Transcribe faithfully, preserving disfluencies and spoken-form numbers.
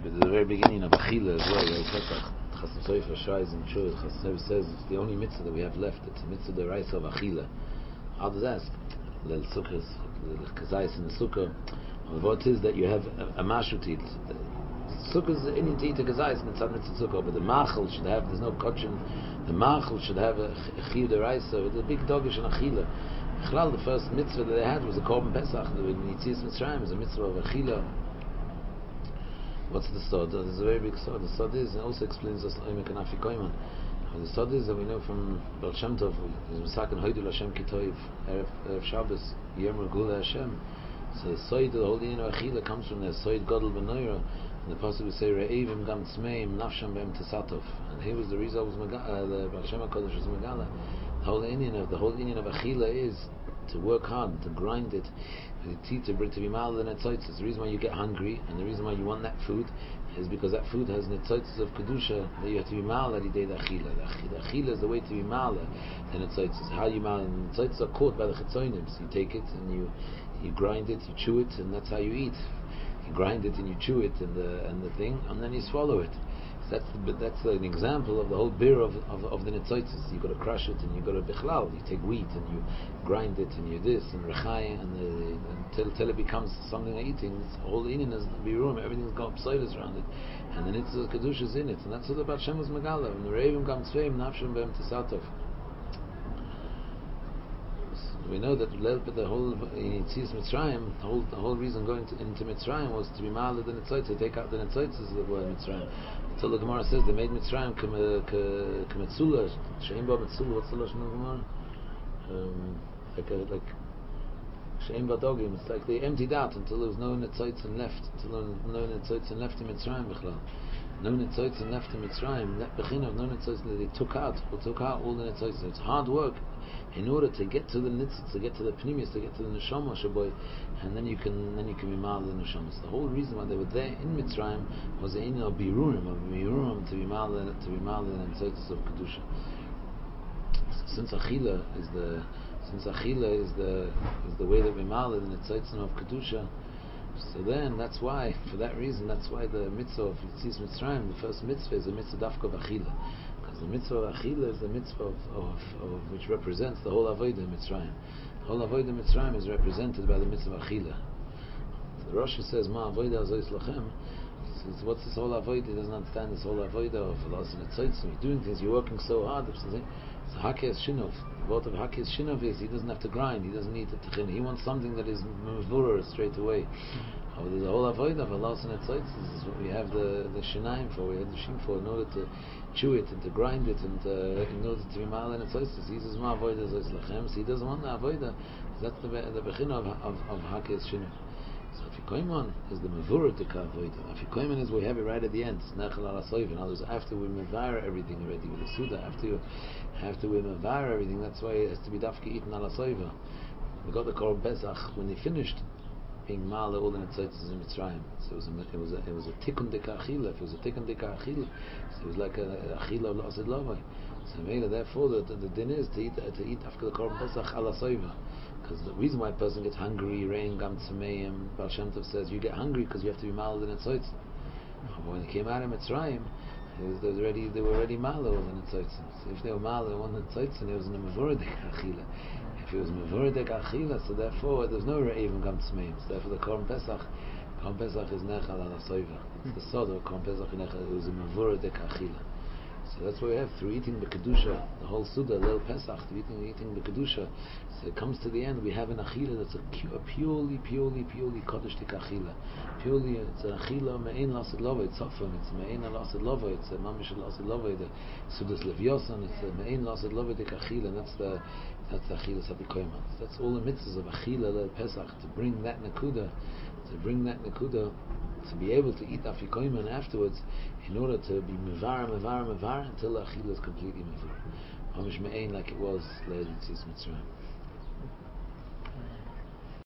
But at the very beginning of Achila as well, right? Pesach, Chasam Sofer, Shrais and Chur, Chasam Sofer says it's the only mitzvah that we have left. It's a mitzvah the rice of Achila. How does that? Lel Sukkos, the Kazais in the Sukkah. What is that you have a, a mashu to eat? Sukkah is the Indian to eat a Kazais, mitzvah mitzvah Sukkah, but the Machal should have, there's no kochin, the Machal should have a Chiyuv the rice, so it's a big dogish and Achila. The first mitzvah that they had was the Korban Pesach, the Yitzias Mitzrayim is a mitzvah of Achila. What's the sod? There's a very big sod. The sod is, and also explains us Oimek and Afikoyman. The sod is that we know from Baal Shem Tov, is Mesaken Hoidul Hashem Kitoiv, Erev Shabbos, Yom Regula Hashem. So the sod, the whole Indian of Achila comes from the sod Godel B'Noira, and the Pasuk will say, Re'evim Gam Tzmeim Nafsham B'em Tesatov. And here was the reason was Megala, the Baal Shem HaKadosh was Megala. The whole Indian of the whole Indian of Achila is to work hard, to grind it, to bring to be mal and netzotzes. The reason why you get hungry and the reason why you want that food is because that food has netzotzes of kedusha that you have to be mal every day. The achila, the achila is the way to be mal the netzotzes. How you mal and netzotzes are caught by the chetzonim. So you take it and you you grind it, you chew it, and that's how you eat. You grind it and you chew it and the and the thing, and then you swallow it. So that's the, that's an example of the whole beer of of, of the netzotzes. You got to crush it and you got to bichlal. You take wheat and you grind it and you this and rechai and the, until, until it becomes something they're eating. It's whole eating is birum. Everything's got pseudos around it, and then it's the kedusha is in it, and that's what the Baal Shem was megala. And the reivim gam tzveim nafshim b'em tesatov. We know that the whole in Yitzias Mitzrayim, the whole the whole reason going to, into Mitzrayim was to be ma'aleh the netzotzes, to take out the netzotzes of the word Mitzrayim. So the Gemara says they made Mitzrayim k'metzula, she'im ba metzula. What's the lashon of Gemara? Um, like a, like she'im ba dogim. It's like they emptied out until there was no netzotzes left, until there was no netzotzes left in Mitzrayim b'chlal. No netzotzes left in Mitzrayim. That bechin of no netzotzes they took out, they took out all the netzotzes. It's hard work in order to get to the nitzitz, to get to the pnimis, to get to the neshama shaboy, and then you can then you can be mal the neshamas. The whole reason why they were there in Mitzrayim was the in of birurim, of birurim to be mal to be mal the netzotzes of kedusha. Since achila is the since achila is the is the way that we mal the netzotzes of kedusha. So then, that's why, for that reason, that's why the mitzvah of Yitzias Mitzrayim, the first mitzvah is a mitzvah dafka of Achila. Because the mitzvah of Achila is the mitzvah of, of, of which represents the whole Avodah in Mitzrayim. The whole Avodah in Mitzrayim is represented by the mitzvah of Achila. So the Rosh says, Ma Avodah Azois Lachem. So what's this whole Avodah? He doesn't understand this whole Avodah of Los and Etzoitzim. You're doing things, you're working so hard. It's Hakes Shinov. The word of Hakes Shinov is he doesn't have to grind, he doesn't need to tachin. He wants something that is mevurah straight away. Oh, there's a whole avodah of Los and Etzoitzim. This is what we have the the shinaim for, we have the shin for, in order to chew it and to grind it and uh, in order to be mal and Etzoitzim. He says, Ma Avodah Zois Lachem. So he doesn't want the avodah. That's the the bechin of of, of Hakes Shinov. So Afikoyman is the Mavura to Kavoida. Afikoyman is we have it right at the end. It's Nechel ala Soiv. In other words, after we Mavara everything already with the Suda, after you, after we Mavara everything, that's why it has to be Dafki eaten ala Soiva. We got the Korban Pesach when they finished being Mala all the Netzotzes in Mitzrayim. So it was a it was a, it was a Tikkun Deka Achila. If it was a Tikkun Deka Achila, so it was like a Achila of L'Asid Lavai. So Mela, therefore the, the, the din is to eat uh, to eat after the Korban Pesach ala Soiva. Because the reason why a person gets hungry, rain, gam tzameim, Baal Shem Tov says you get hungry because you have to be mal in netzotzim. But when they came out of Mitzrayim, it was, they, was already, they were already mal in netzotzim. So if they were mal in netzotzim, it was in a mevoradek achila. If it was mevoradek achila, so therefore there was no re'evim gam tzameim. So therefore the Korban Pesach, Korban Pesach is nechal ala soiva. It's the sod of Korban Pesach nechal. It was a mevoradek achila. So that's what we have through eating the kedusha, the whole Suda, Leil Pesach, through eating, eating the kedusha. So it comes to the end, we have an achila that's a, a purely, purely, purely kodesh achila. Purely, it's an achila me'ein lasid lova, it's often, it's me'ein lasid lova, it's a mamish lasid lova, the Sudas Leviosan, it's a me'ein lasid lova dik achila, and that's the, that's the achila sabikoyman. That's all the mitzvahs of achila, Leil Pesach, to bring that nakuda, to bring that nakuda, to be able to eat afikoyman afterwards, in order to be mevar, mevar, mevar, until the achila is completely mevar. Mamish me'ein, like it was Leil Yitzias Mitzrayim.